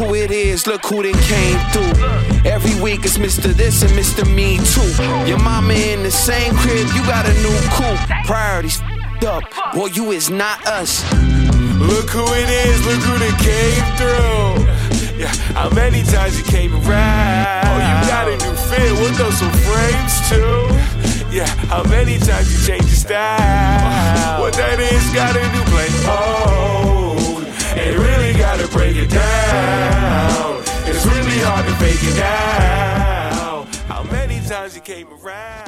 who it is, look who done came through. Every week it's Mr. This and Mr. Me Too. Your mama in the same crib, you got a new coupe. Priorities up, boy, you is not us. Look who it is, look who done came through. Yeah, how many times you came around? Oh, you got a new fit, we'll throw some frames too. Yeah, how many times you changed your style? What that is, got a new play. Oh, ain't really gotta break it down. It's really hard to fake it out. How many times you came around?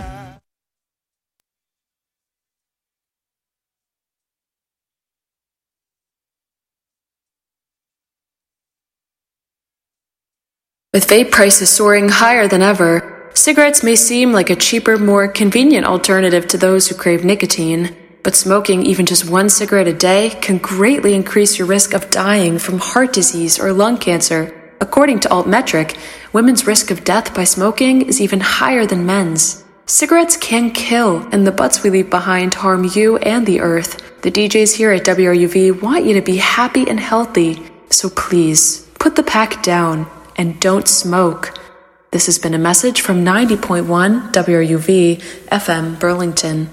With vape prices soaring higher than ever, cigarettes may seem like a cheaper, more convenient alternative to those who crave nicotine, but smoking even just one cigarette a day can greatly increase your risk of dying from heart disease or lung cancer. According to Altmetric, women's risk of death by smoking is even higher than men's. Cigarettes can kill, and the butts we leave behind harm you and the earth. The DJs here at WRUV want you to be happy and healthy, so please, put the pack down and don't smoke. This has been a message from 90.1 WRUV FM Burlington.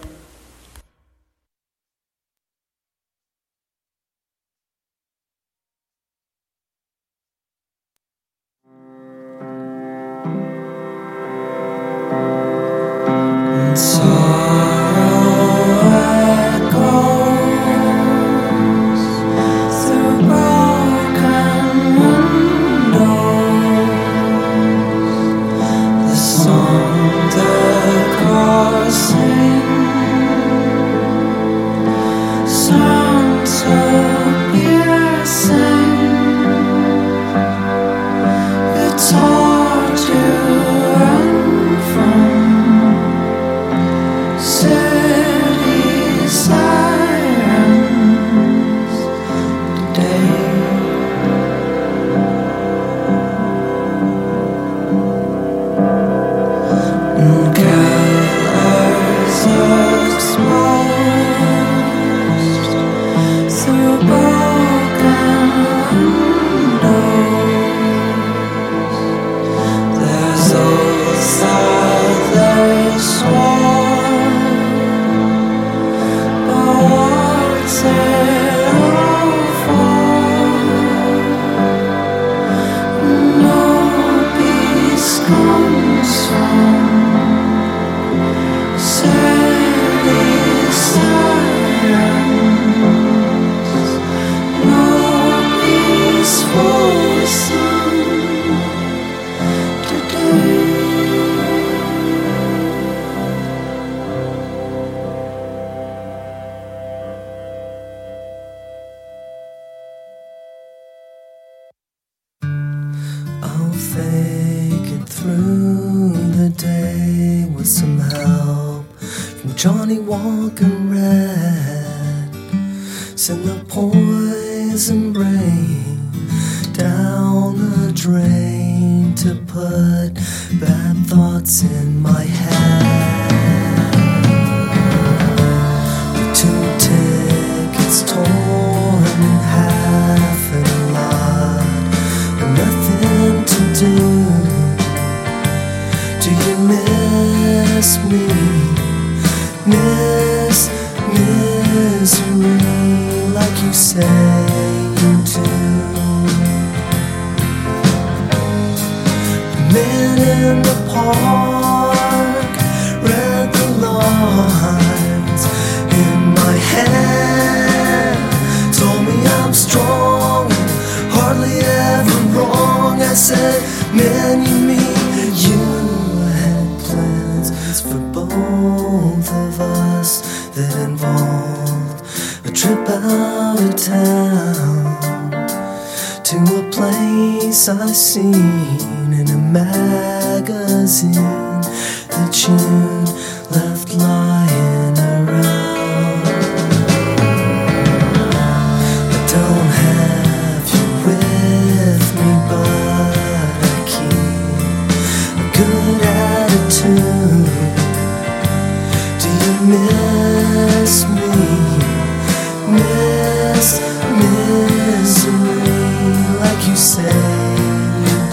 Misery, like you say.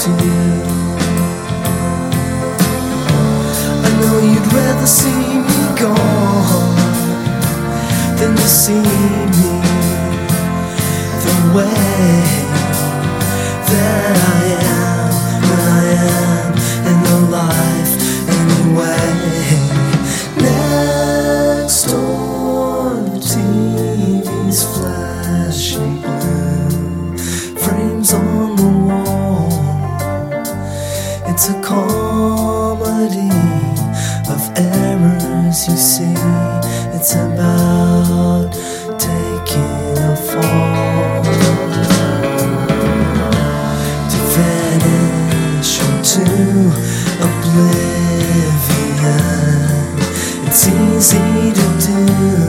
to you. I know you'd rather see me gone than to see me the way that I am when I am in the life anyway. Next door, the TV's flashing blue, frames on the wall. It's a comedy of errors, you see. It's about taking a fall, to vanish into oblivion. It's easy to do,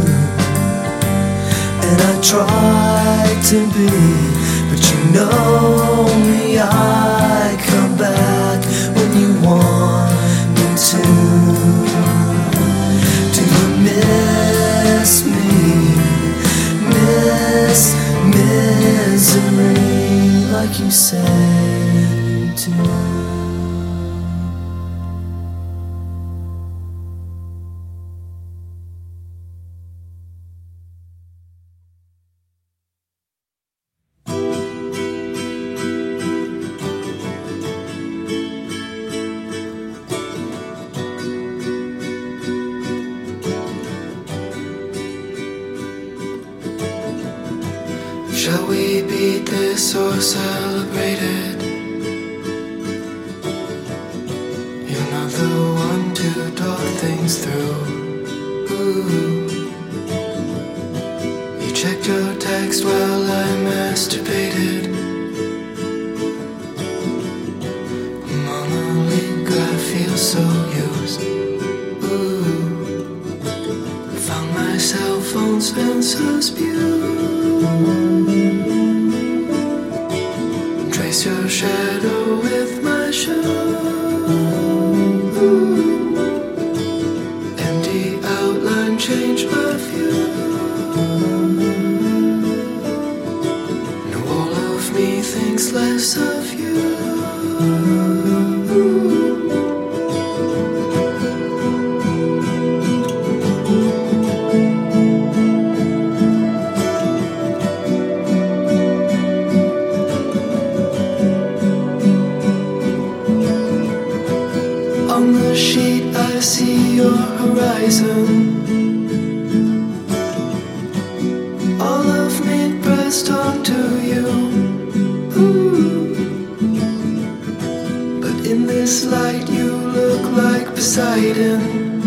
and I try to be, but you know me, I come back when you want me to. Do you miss me? Miss misery like you say you do. Shall we beat this or celebrate it? You're not the one to talk things through. Ooh. You checked your text while I masturbated. Monologue, I feel so used. Ooh. Found myself on Spencer's Pew. Trace your shadow with my shoe. Empty outline, change my view. No, all of me thinks less of you. On the sheet I see your horizon. All of me pressed onto you. Ooh. But in this light you look like Poseidon.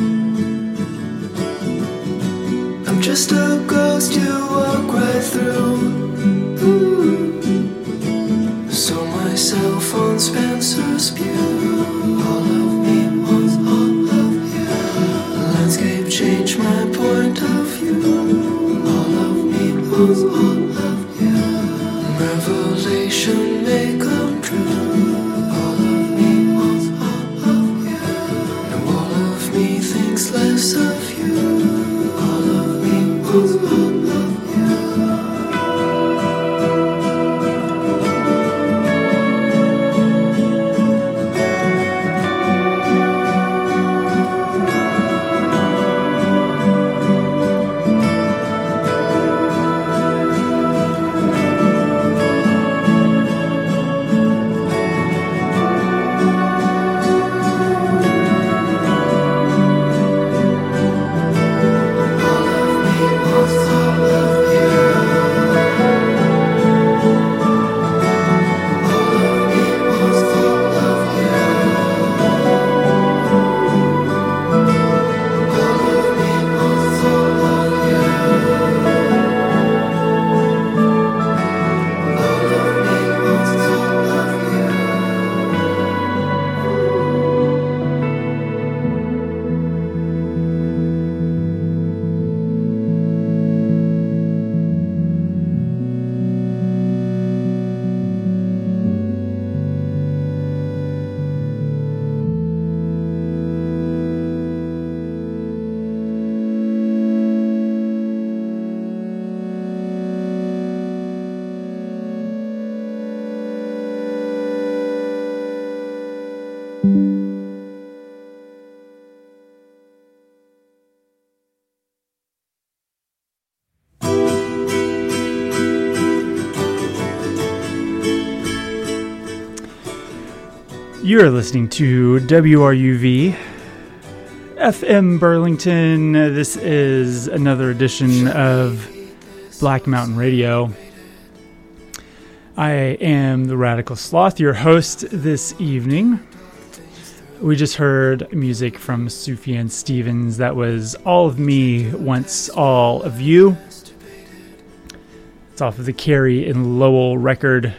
I'm just a ghost you walk right through. Ooh. Saw myself on Spencer's Pew. All of me wants all of you. The landscape changed my point of view. All of me wants all of you. Revelation may come true. All of me wants all of you. No, all of me thinks less of you. All of me wants all of you. You're listening to WRUV FM Burlington. This is another edition of Black Mountain Radio. I am the Radical Sloth, your host this evening. We just heard music from Sufjan Stevens. That was All of Me, Once All of You. It's off of the Carey and Lowell record.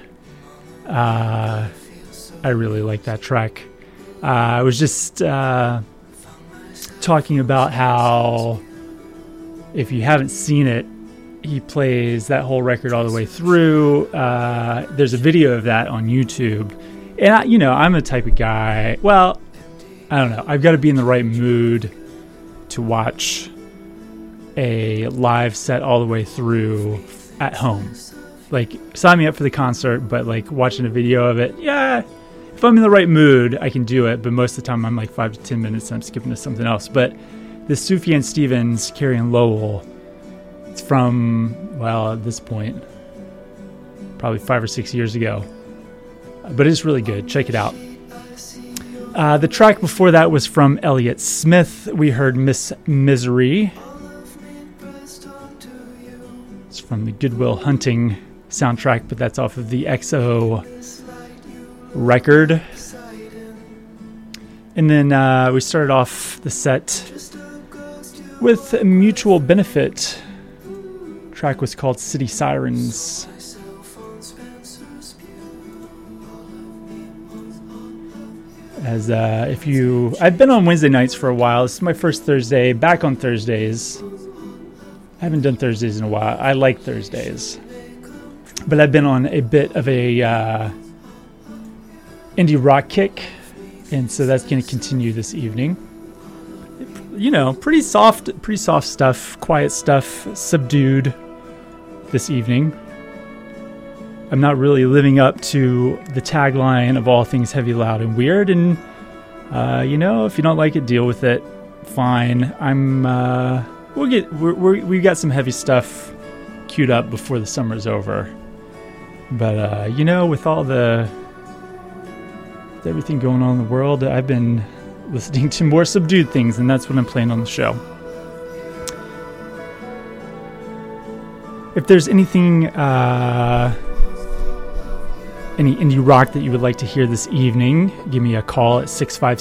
I really like that track. I was just talking about how, if you haven't seen it, he plays that whole record all the way through. There's a video of that on YouTube. And, I'm a type of guy, well, I don't know. I've got to be in the right mood to watch a live set all the way through at home. Like, sign me up for the concert, but, like, watching a video of it, yeah. If I'm in the right mood, I can do it, but most of the time I'm like 5 to 10 minutes and I'm skipping to something else. But this Sufjan Stevens, Carey and Lowell, it's from, well, at this point, probably 5 or 6 years ago. But it's really good. Check it out. The track before that was from Elliott Smith. We heard Miss Misery. It's from the Good Will Hunting soundtrack, but that's off of the XO record. And then we started off the set with a Mutual Benefit. The track was called City Sirens. As I've been on Wednesday nights for a while. This is my first Thursday, back on Thursdays. I haven't done Thursdays in a while. I like Thursdays. But I've been on a bit of a indie rock kick, and so that's going to continue this evening. Pretty soft stuff, quiet stuff, subdued this evening. I'm not really living up to the tagline of all things heavy, loud, and weird, and if you don't like it, deal with it. Fine. We've got some heavy stuff queued up before the summer's over. But with all everything going on in the world, I've been listening to more subdued things, and that's what I'm playing on the show. If there's anything, any indie rock that you would like to hear this evening, give me a call at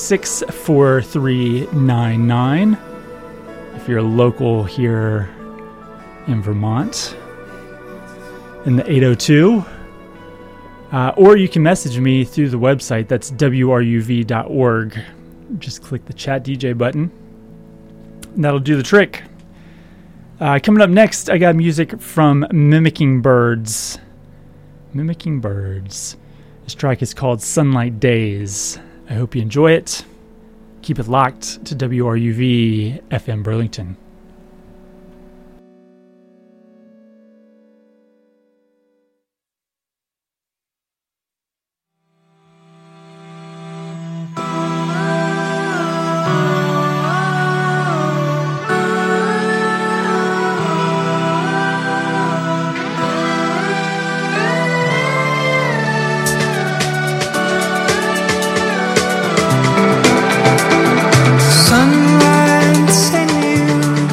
656-4399. If you're local here in Vermont, in the 802. Or you can message me through the website. That's wruv.org. Just click the Chat DJ button, and that'll do the trick. Coming up next, I got music from Mimicking Birds. Mimicking Birds. This track is called Sunlight Days. I hope you enjoy it. Keep it locked to WRUV FM Burlington. Sunlight and you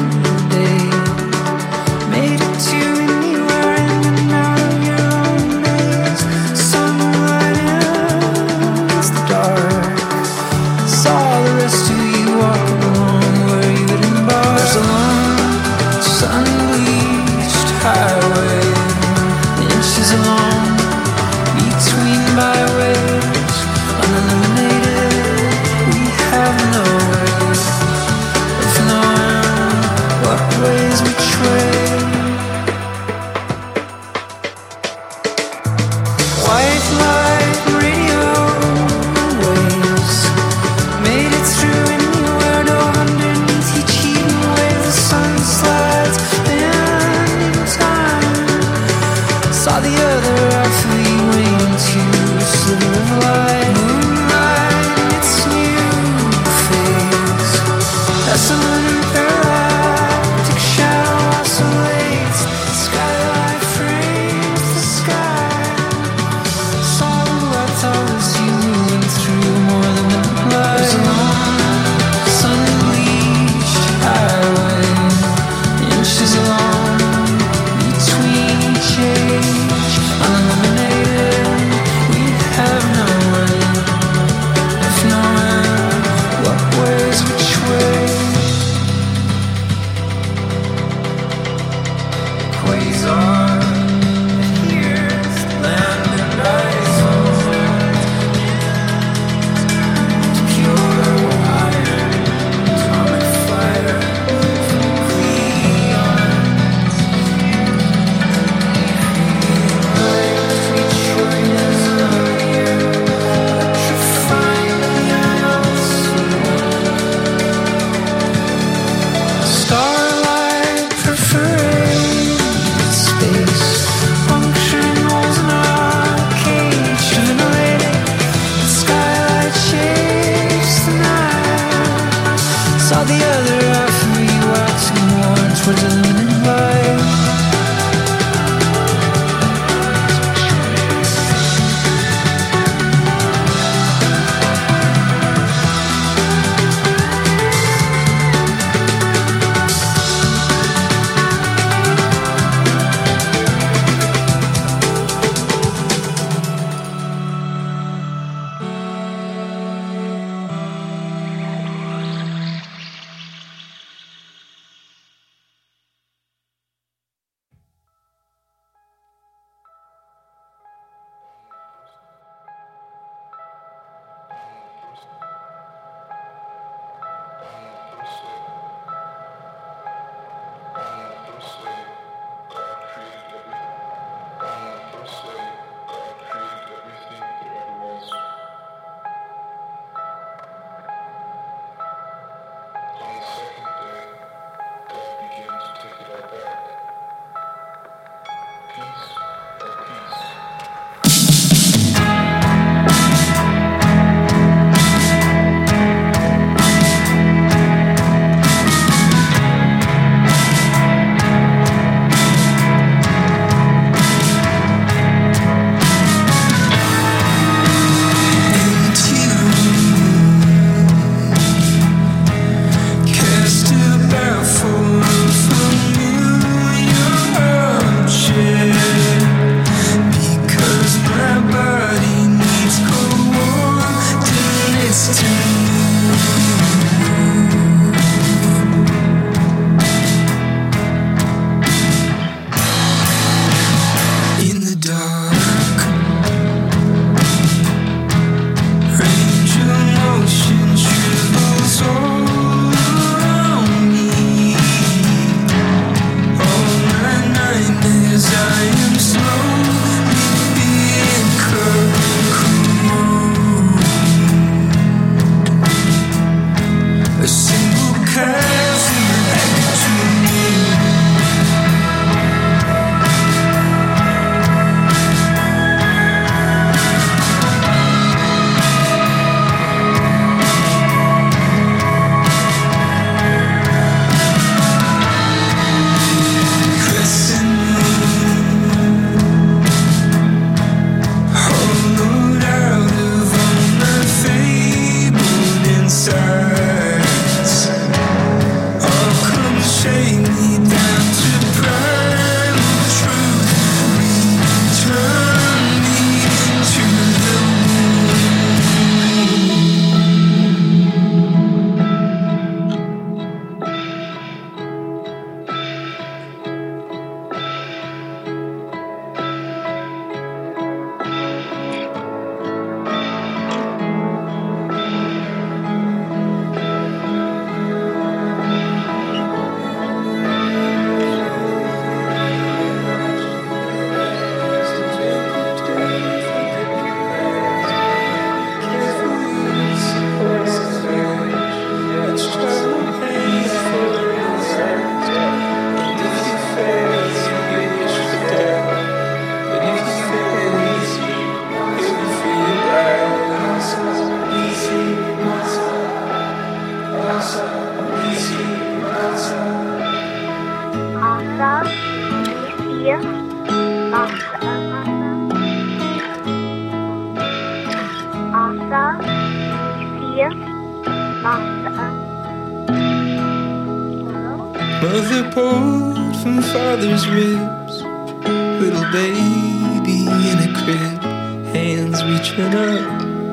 Mother pulled from father's ribs, little baby in a crib, hands reaching up.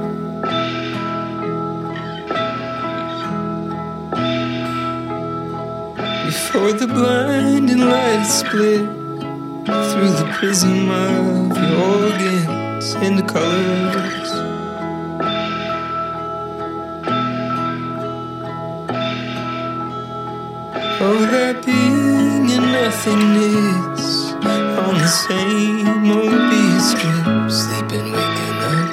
Before the blinding light split through the prism of your organs into colors. Oh, that being and nothingness on the same old beat strip, sleeping, waking up.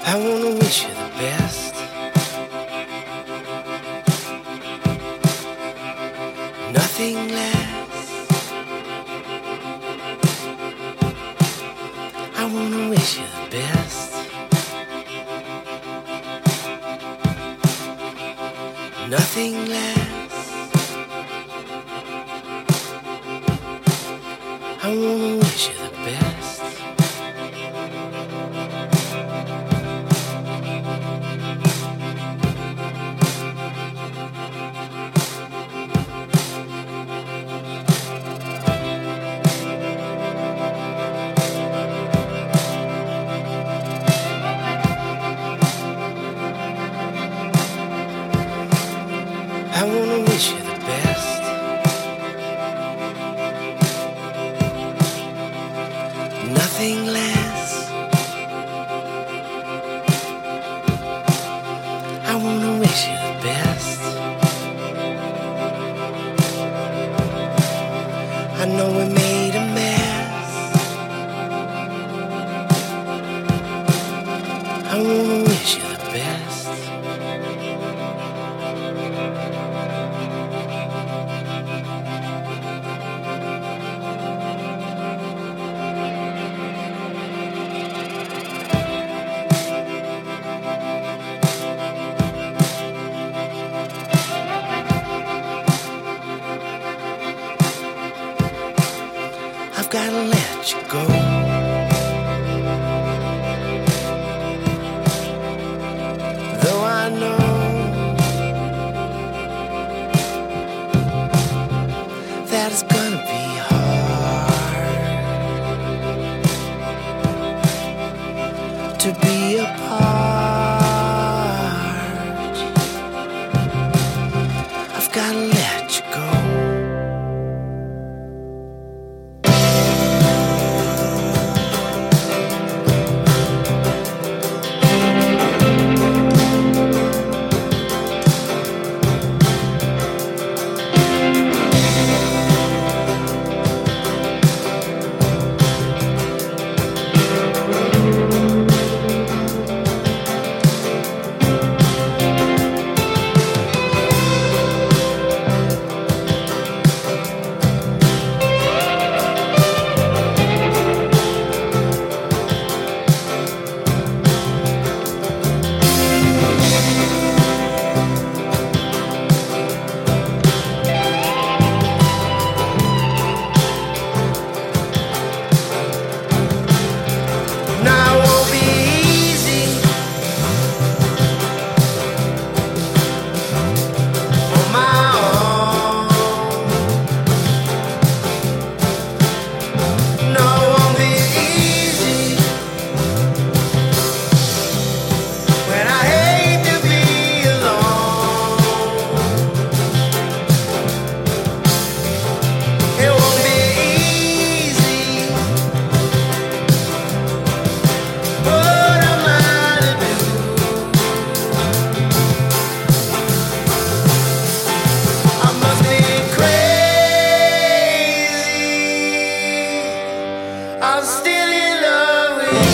I wanna wish you the best. Nothing less. I wanna wish you the best. Nothing less. I wanna wish you the best. I wanna wish you the best. Nothing less. I wanna wish you the best. I know we made a mess. I wanna wish you the best. I've gotta let you go. Though I know that it's gonna be hard to be apart. I've gotta let you go. I'm still in love with you.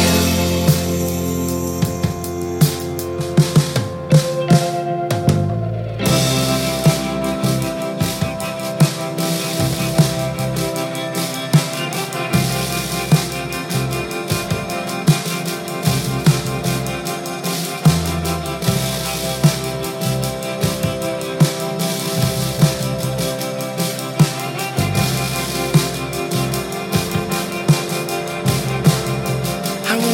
I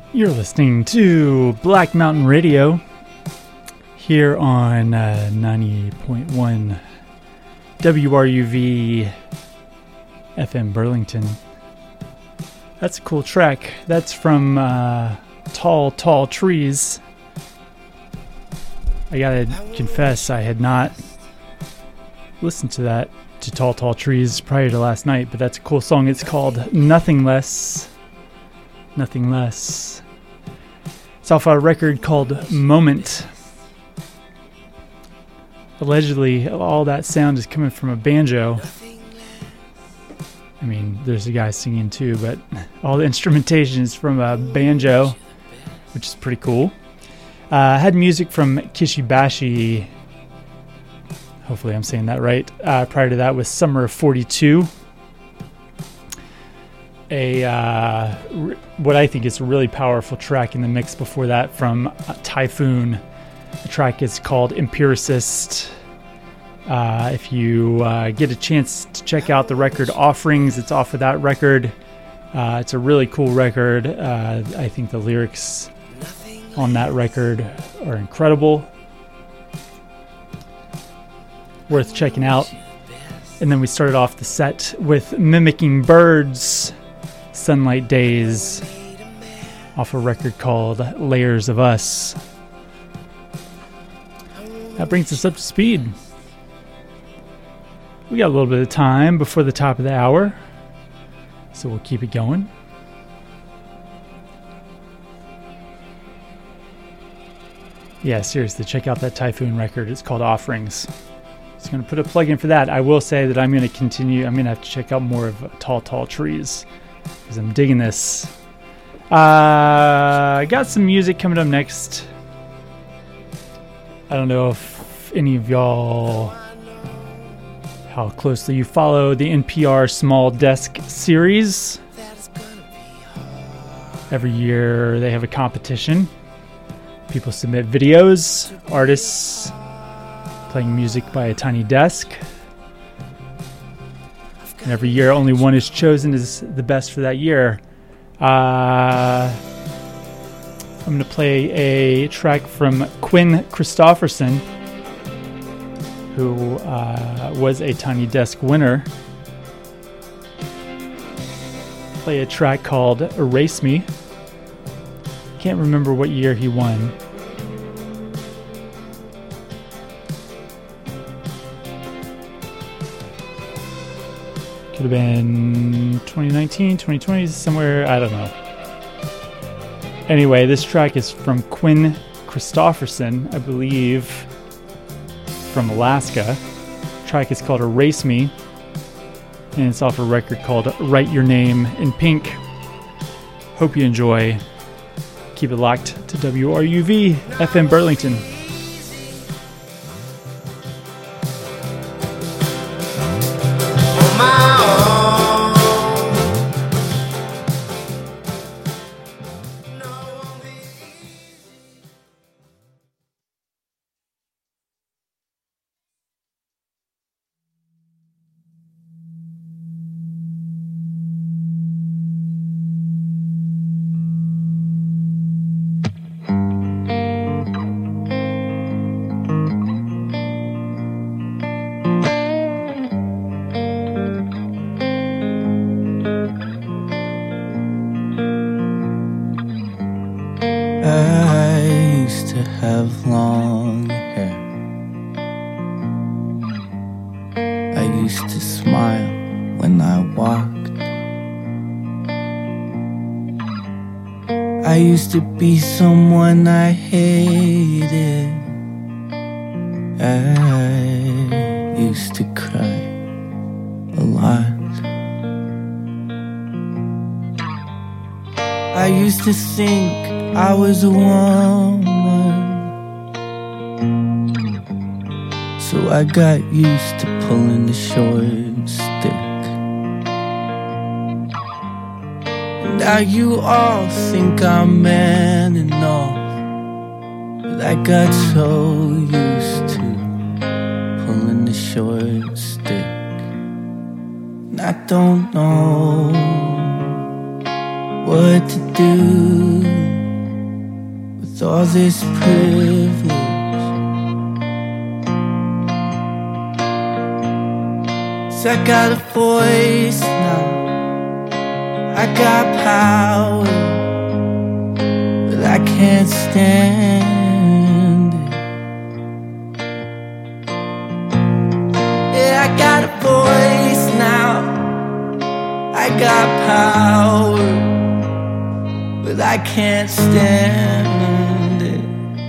You're listening to Black Mountain Radio here on 90.1 WRUV FM Burlington. That's a cool track. That's from Tall, Tall Trees. I gotta confess, I had not listened to Tall, Tall Trees prior to last night, but that's a cool song. It's called Nothing Less. Nothing Less. It's off a record called Moment. Allegedly, all that sound is coming from a banjo. I mean, there's a guy singing too, but all the instrumentation is from a banjo, which is pretty cool. Had music from Kishibashi. Hopefully I'm saying that right. Prior to that was Summer of 42. What I think is a really powerful track in the mix before that from Typhoon. The track is called Empiricist. If you get a chance to check out the record Offerings, it's off of that record. It's a really cool record. I think the lyrics on that record are incredible. Worth checking out. And then we started off the set with Mimicking Birds, Sunlight Days, off a record called Layers of Us. That brings us up to speed. We got a little bit of time before the top of the hour, so we'll keep it going. Yeah, seriously, check out that Typhoon record. It's called Offerings. Just going to put a plug in for that. I will say that I'm going to have to check out more of Tall, Tall Trees, because I'm digging this. I got some music coming up next. I don't know if any of y'all, how closely you follow the NPR Small Desk series. Every year they have a competition. People submit videos, artists playing music by a tiny desk. And every year only one is chosen as the best for that year. I'm going to play a track from Quinn Christopherson, who was a Tiny Desk winner. Play a track called Erase Me. Can't remember what year he won. Could have been 2019, 2020, somewhere, I don't know. Anyway, this track is from Quinn Christopherson, I believe, from Alaska. The track is called Erase Me, and it's off a record called Write Your Name in Pink. Hope you enjoy. Keep it locked to WRUV FM Burlington. To be someone I hated. I used to cry a lot. I used to think I was a woman, so I got used to pulling the short stick. Now you all think I'm man enough, but I got so used to pulling the short stick. And I don't know what to do. all this privilege. So I got a voice now, I got power, but I can't stand it. Yeah, I got a voice now, I got power, but I can't stand it.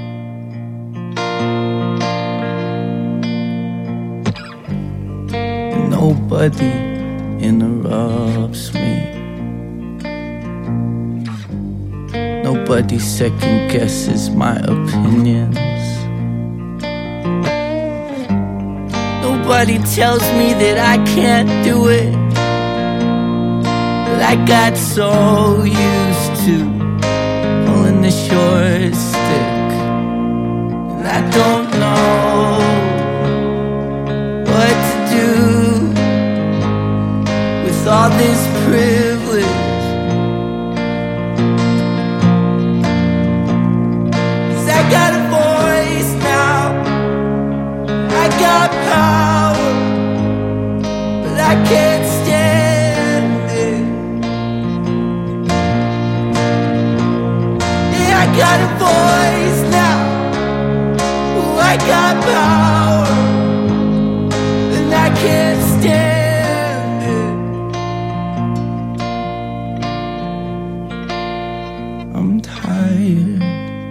Nobody interrupts me. Nobody second guesses my opinions. Nobody tells me that I can't do it. But I got so used to pulling the short stick, and I don't know what to do with all this privilege. 'Cause I got a voice now, I got power, but I can't stand it. Yeah, I got a voice now, ooh, I got power, and I can't stand it. I'm tired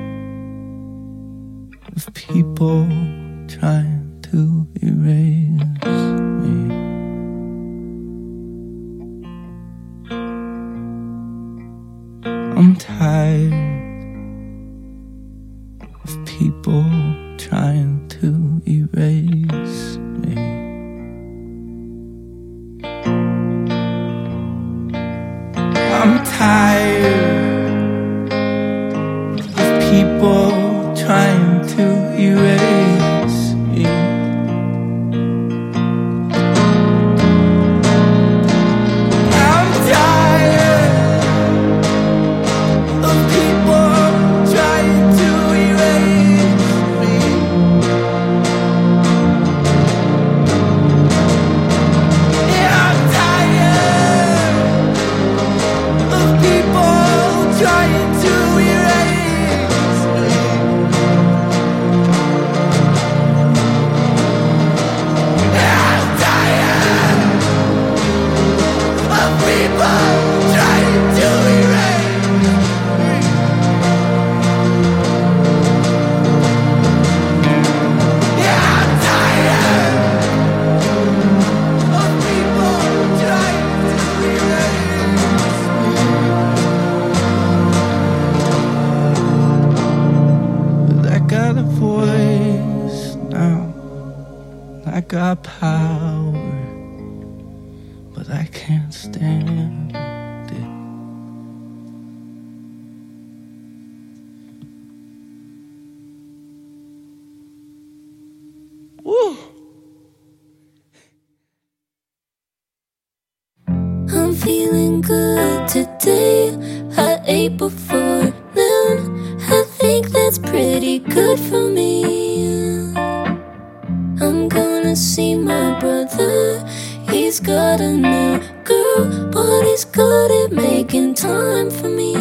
of people trying to erase me. I'm tired of people trying to erase me. I'm tired of people trying to erase me. I'm tired of people trying to erase me. Yeah, I'm tired of people trying to erase me. I'm tired of people trying to erase me. Yeah, I'm tired of people trying to erase me. But I got a voice now, I got power, but I can't stand it. Woo! I'm feeling good today. I ate before noon. I think that's pretty good for me. I'm gonna see my brother. He's got a new girl, but he's good at making time for me.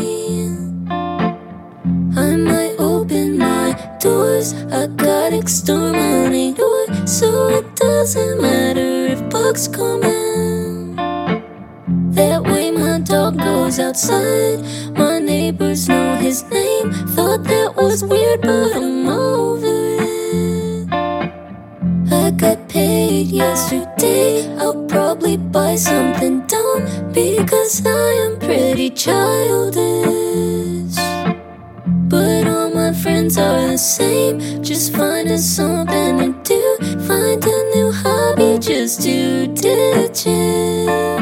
I might open my doors. I got exterminating doors, so it doesn't matter if bugs come in. That way my dog goes outside. My neighbors know his name. Thought that was weird, but I'm over it. I got paid yesterday. I'll probably buy something dumb because I am pretty childish. But all my friends are the same, just finding something to do. Find a new hobby just to ditch it.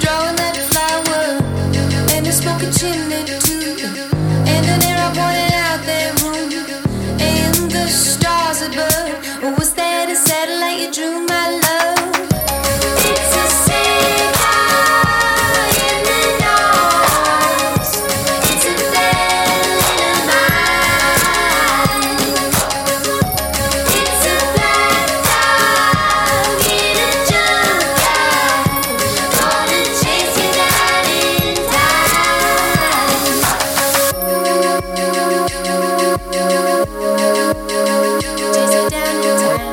drawing that flower, and a smoky chimney too, and an air I wanted out that room, and the stars above. Was that a satellite you drew, my love? It's a signal in the noise. It's a bell in a mind. It's a black dog in a junkyard, gonna chase you down in time. Chase you down in time.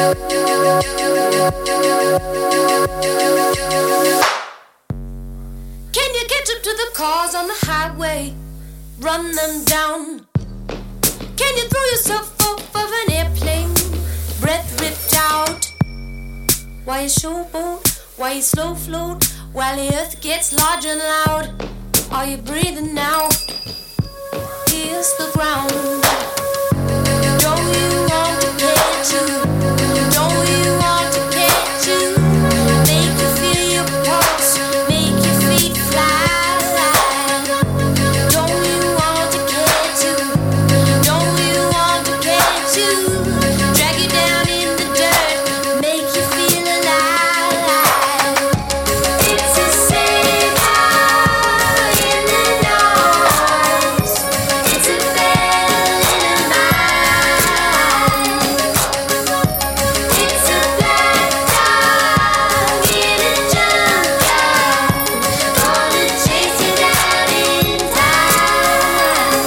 Can you catch up to the cars on the highway? Run them down. Can you throw yourself off of an airplane? Breath ripped out. Why you showboat? Why you slow float? While the earth gets large and loud. Are you breathing now? Kiss the ground. Don't you want to get you? Don't you want to get you? Make you feel your pulse, make your feet fly. Don't you want to get you? Don't you want to get you? Drag you down in the dirt, make you feel alive. It's a signal in the noise. It's a bell in a mind. It's a black dog in a junkyard, gonna chase you down in time.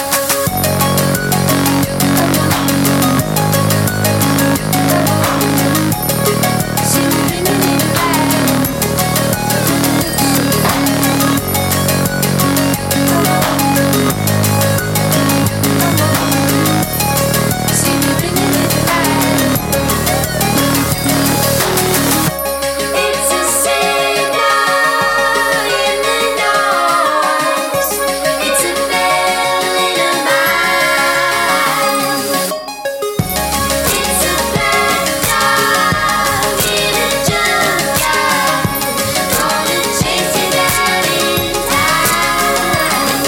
See me bringing it back. See me bringing it back. It's a signal in the noise. It's a bell in a mind. It's a black dog in a junkyard, gonna chase you down in time.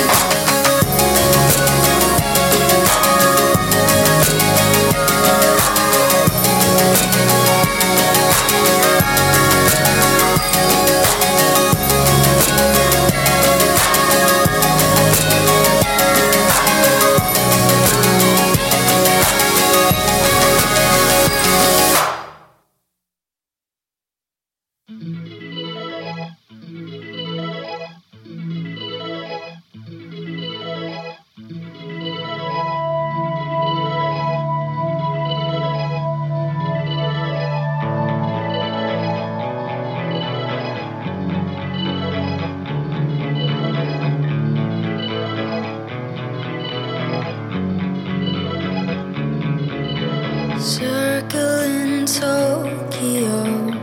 Circle in Tokyo,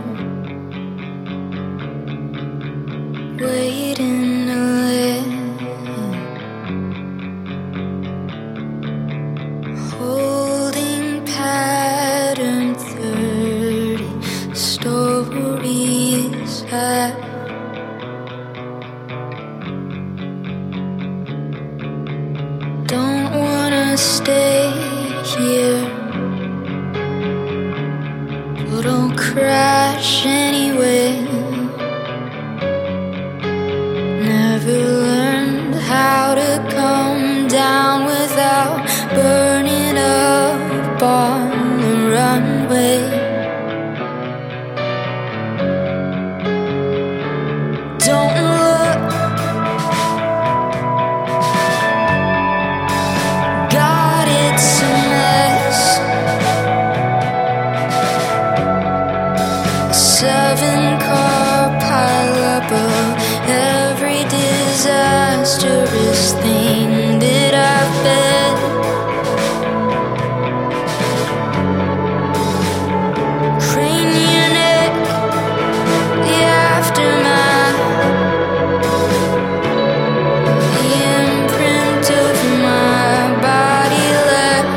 waiting to live, holding pattern 30 stories that don't wanna stay here. Well, don't crash anyway. Never learned how to come down without burning up on the runway. Don't look, God, it's a mess. 7-car pileup of every disastrous thing that I've been. Crane your neck, the aftermath, the imprint of my body left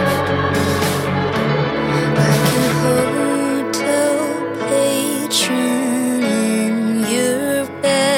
like a hotel patron in your bed.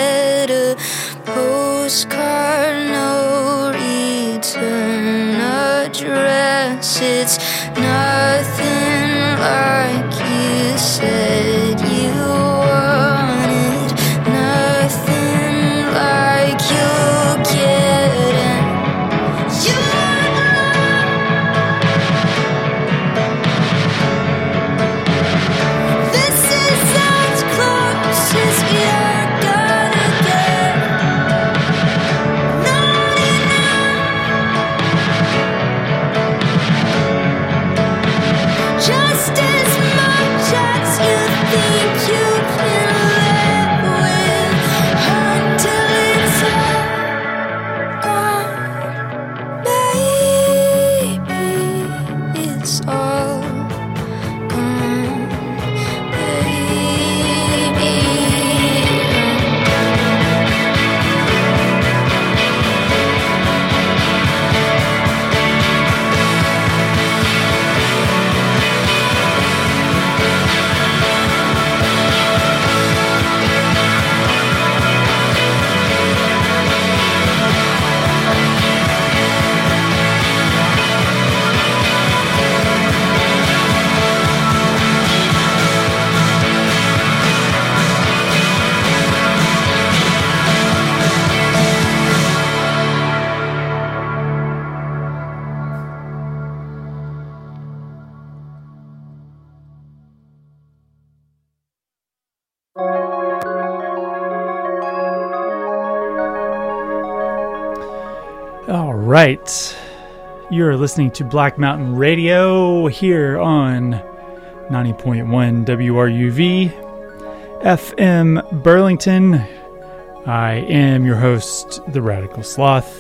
right. You're listening to Black Mountain Radio here on 90.1 WRUV FM Burlington. I am your host, The Radical Sloth.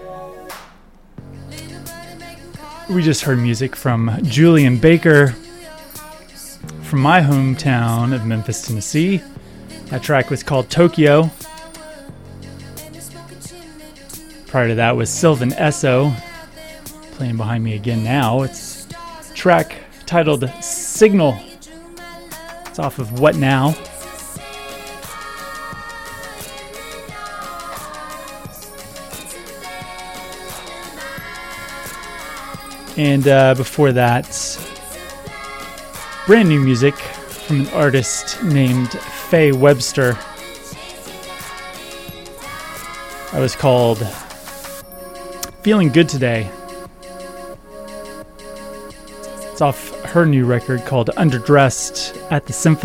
We just heard music from Julian Baker from my hometown of Memphis, Tennessee. That track was called Tokyo. Prior to that was Sylvan Esso, playing behind me again now. It's a track titled Signal. It's off of What Now? And before that, brand new music from an artist named Faye Webster. That was called Feeling Good Today. It's off her new record called Underdressed at the Symphony.